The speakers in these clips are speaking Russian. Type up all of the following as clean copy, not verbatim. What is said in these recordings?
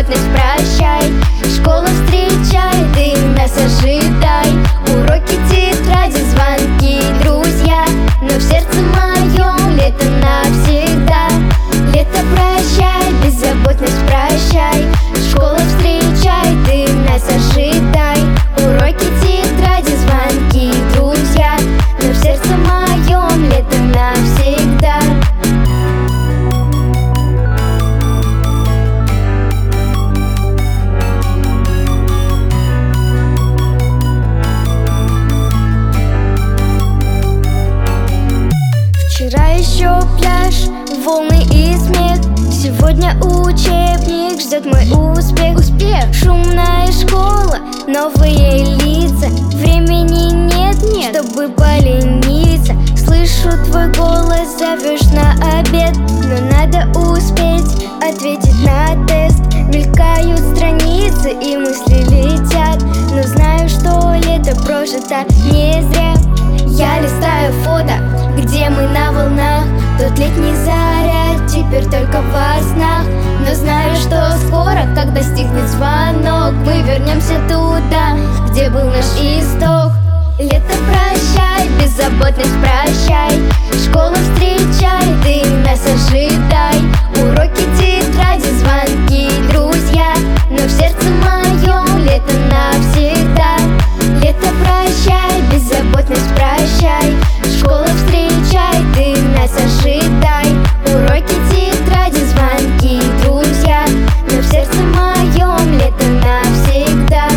беззаботность прощай. Школа встречай, ты нас ожидай. Уроки, тетради, звонки, друзья. Но в сердце моем лето навсегда. Лето прощай, беззаботность прощай. Школа встречай, ты нас ожидай. Уроки, тетради, звонки, друзья. Но в сердце моем лето навсегда. Вчера еще пляж, волны и смех. Сегодня учебник, ждет мой успех. Шумная школа, новые лица. Времени нет, чтобы полениться. Слышу твой голос, зовешь на обед. Но надо успеть ответить на тест. Мелькают страницы и мысли летят. Но знаю, что лето прожито не зря. Я листаю фото, где мы на волнах. Тот летний заряд теперь только во снах. Но знаю, что скоро, когда стихнет звонок, мы вернемся туда, где был наш исток. Лето прощай, беззаботность прощай. Школа встречай, ты нас ожидай. Уроки, тетради, звонки, друзья. Но в сердце моем лето навсегда. Лето прощай, беззаботность прощай. Школа встречай, ты нас ожидай. Уроки, тетради, звонки, друзья. Но в сердце моем лето навсегда.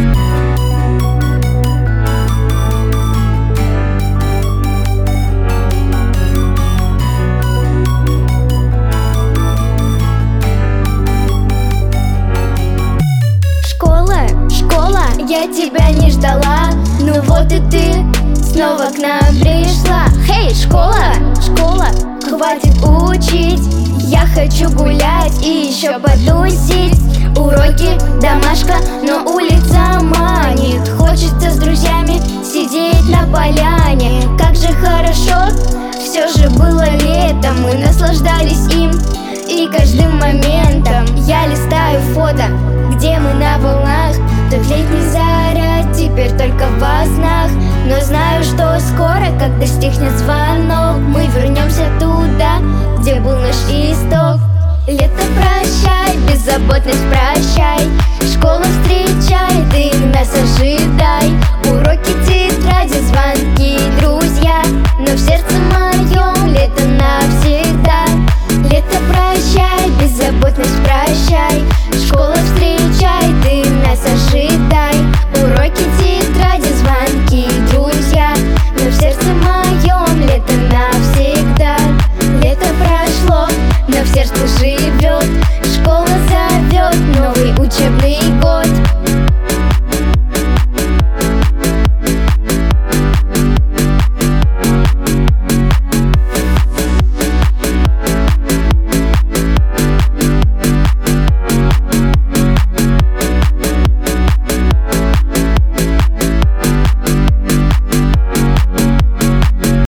Школа, я тебя не ждала. Ну вот и ты снова к нам пришла. Хей, школа, хватит учить. Я хочу гулять и еще потусить. Уроки, домашка, но улица манит. Хочется с друзьями сидеть на поляне. Как же хорошо, все же было летом. Мы наслаждались им и каждым моментом. Я листаю фото, где мы на волнах. Тот летний заряд теперь только во снах. Но знаю, что скоро, когда стихнет звонок, мы вернемся туда, где был наш исток. Лето прощай, беззаботность прощай.